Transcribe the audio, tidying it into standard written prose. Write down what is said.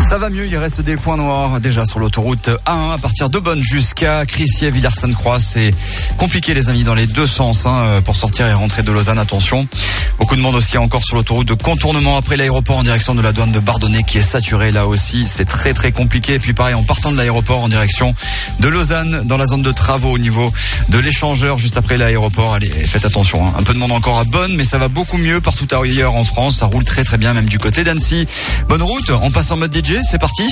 Ça va mieux, il reste des points noirs déjà sur l'autoroute A1 à partir de Bonne jusqu'à Crissier, Villers-Sainte-Croix. C'est compliqué les amis dans les deux sens pour sortir et rentrer de Lausanne, attention. Beaucoup de monde aussi encore sur l'autoroute de contournement après l'aéroport en direction de la douane de Bardonnay qui est saturée là aussi. C'est très très compliqué. Et puis pareil en partant de l'aéroport en direction de Lausanne dans la zone de travaux au niveau de l'échangeur juste après l'aéroport. Allez, faites attention. Un peu de monde encore à Bonne mais ça va beaucoup mieux partout ailleurs en France. Ça roule très très bien même du côté d'Annecy. Bonne route, on passe en mode DJ, c'est parti.